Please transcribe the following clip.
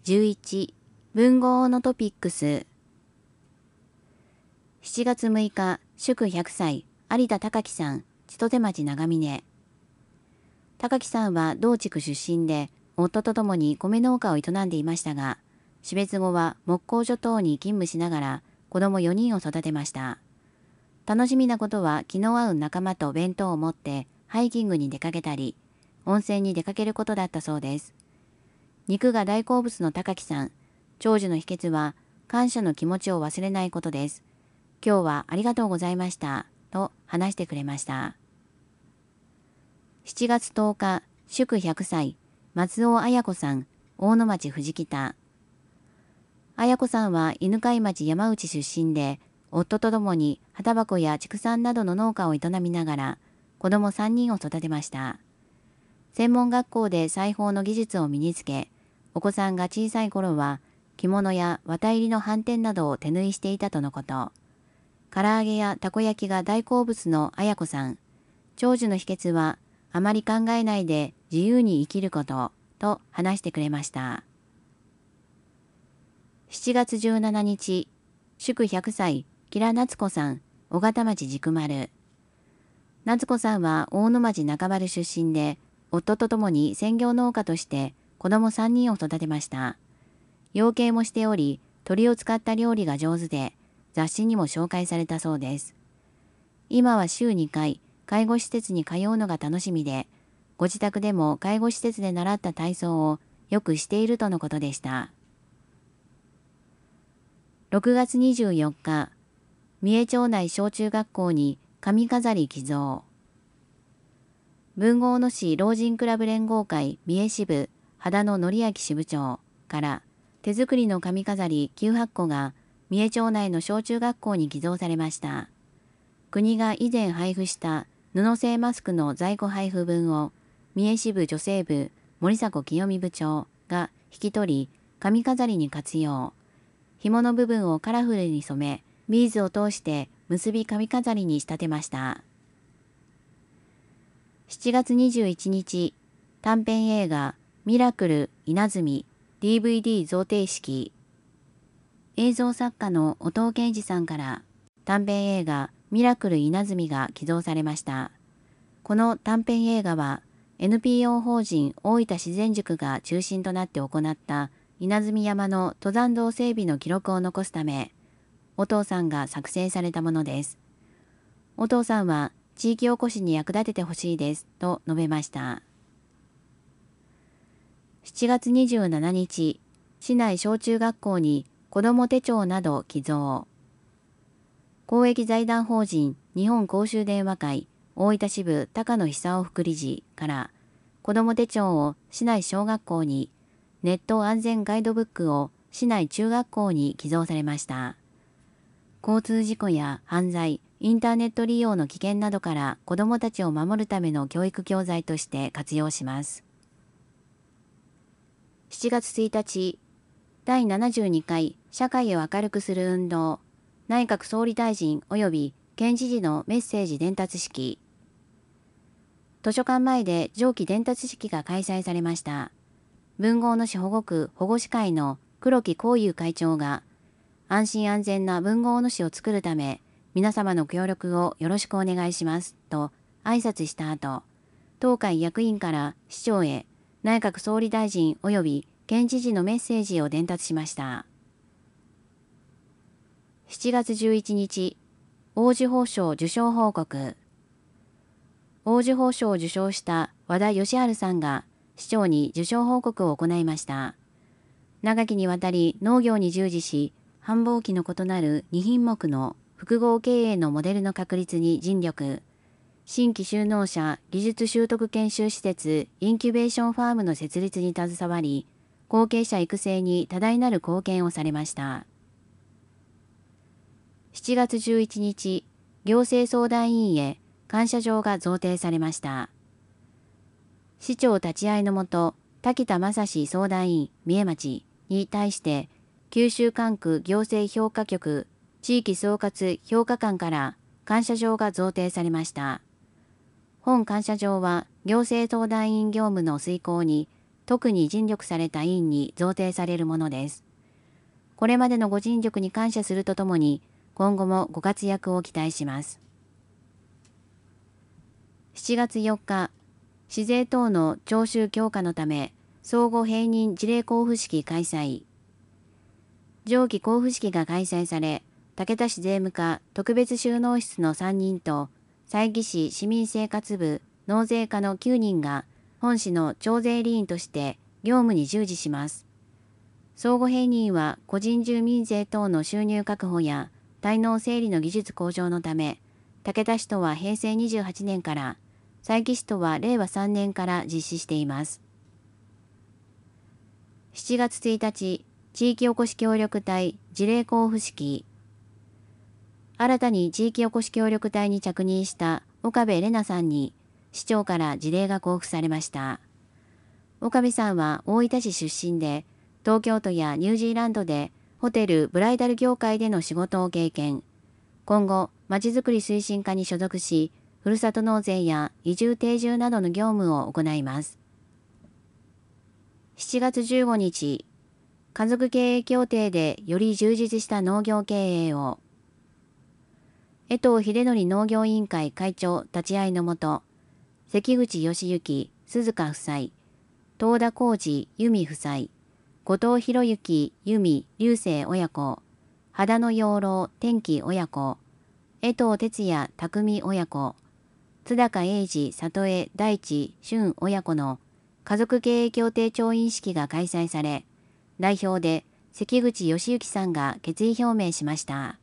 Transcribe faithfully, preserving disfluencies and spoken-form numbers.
じゅういち、文豪のトピックス。しちがつむいか、祝ひゃくさい、有田隆樹さん、千歳町長峰。隆樹さんは同地区出身で、夫と共に米農家を営んでいましたが、死別後は木工所等に勤務しながら子供よにんを育てました。楽しみなことは気の合う仲間と弁当を持ってハイキングに出かけたり、温泉に出かけることだったそうです。肉が大好物の隆樹さん、長寿の秘訣は感謝の気持ちを忘れないことです。今日はありがとうございました、と話してくれました。しちがつとおか、祝ひゃくさい、松尾綾子さん、大野町藤北。綾子さんは犬飼町山内出身で、夫と共に葉タバコや畜産などの農家を営みながら、子供さんにんを育てました。専門学校で裁縫の技術を身につけ、お子さんが小さい頃は着物や綿入りの斑点などを手縫いしていたとのこと。唐揚げやたこ焼きが大好物の綾子さん。長寿の秘訣はあまり考えないで自由に生きることと話してくれました。しちがつじゅうしちにち、祝ひゃくさい、吉良夏子さん、小形町軸丸。夏子さんは大野町中原出身で、夫と共に専業農家として子供さんにんを育てました。養鶏もしており、鳥を使った料理が上手で、雑誌にも紹介されたそうです。今は週にかい、介護施設に通うのが楽しみで、ご自宅でも介護施設で習った体操をよくしているとのことでした。ろくがつにじゅうよっか、三重町内小中学校に髪飾り寄贈。豊後大野市老人クラブ連合会三重支部秦野則明支部長から手作りの髪飾りきゅうはっこが三重町内の小中学校に寄贈されました。国が以前配布した布製マスクの在庫配布分を三重支部女性部森迫清美部長が引き取り髪飾りに活用。紐の部分をカラフルに染め、ビーズを通して結び髪飾りに仕立てました。しちがつにじゅういちにち、短編映画ミラクル稲積 ディーブイディー 贈呈式。映像作家の音尾健二さんから短編映画ミラクル稲積が寄贈されました。この短編映画は エヌピーオー 法人大分自然塾が中心となって行った稲積山の登山道整備の記録を残すため、お父さんが作成されたものです。お父さんは地域おこしに役立ててほしいですと述べました。しちがつにじゅうしちにち、市内小中学校に子ども手帳など寄贈。公益財団法人日本公衆電話会大分支部高野久夫副理事から子ども手帳を市内小学校に、ネット安全ガイドブックを市内中学校に寄贈されました。交通事故や犯罪、インターネット利用の危険などから子どもたちを守るための教育教材として活用します。しちがつついたち、だいななじゅうにかい社会を明るくする運動、内閣総理大臣及び県知事のメッセージ伝達式。図書館前で上記伝達式が開催されました。豊後大野市保護区保護司会の黒木幸雄会長が、安心安全な豊後大野市を作るため、皆様の協力をよろしくお願いします、と挨拶した後、当会役員から市長へ内閣総理大臣及び県知事のメッセージを伝達しました。しちがつじゅういちにち、黄綬褒章受章報告。黄綬褒章を受章した和田義治さんが市長に受章報告を行いました。長きにわたり農業に従事し、繁忙期の異なるにひんもくの複合経営のモデルの確立に尽力。新規就農者技術習得研修施設インキュベーションファームの設立に携わり、後継者育成に多大なる貢献をされました。しちがつじゅういちにち、行政相談委員へ感謝状が贈呈されました。市長立ち会いのもと、滝田正史相談員三重町に対して、九州管区行政評価局地域総括評価官から感謝状が贈呈されました。本感謝状は行政相談員業務の遂行に特に尽力された委員に贈呈されるものです。これまでのご尽力に感謝するとともに、今後もご活躍を期待します。しちがつよっか、市税等の徴収強化のため、相互併任辞令交付式開催。上記交付式が開催され、竹田市税務課特別収納室のさんにんと、佐伯市市民生活部納税課のきゅうにんが、本市の徴税理員として業務に従事します。相互併任は個人住民税等の収入確保や滞納整理の技術向上のため、竹田市とはへいせいにじゅうはちねんから、佐伯市とはれいわさんねんから実施しています。しちがつついたち、地域おこし協力隊辞令交付式。新たに地域おこし協力隊に着任した岡部玲奈さんに、市長から辞令が交付されました。岡部さんは大分市出身で、東京都やニュージーランドでホテル・ブライダル業界での仕事を経験。今後、まちづくり推進課に所属し、ふるさと納税や移住定住などの業務を行います。しちがつじゅうごにち、家族経営協定でより充実した農業経営を。江藤秀則農業委員会会長立ち会いのもと、関口義行、鈴鹿夫妻、東田浩二、由美夫妻、後藤博之、由美、流星親子、秦野養老、天気親子、江藤哲也、匠親子、津高英二、里江、大地、俊親子の家族経営協定調印式が開催され、代表で関口義行さんが決意表明しました。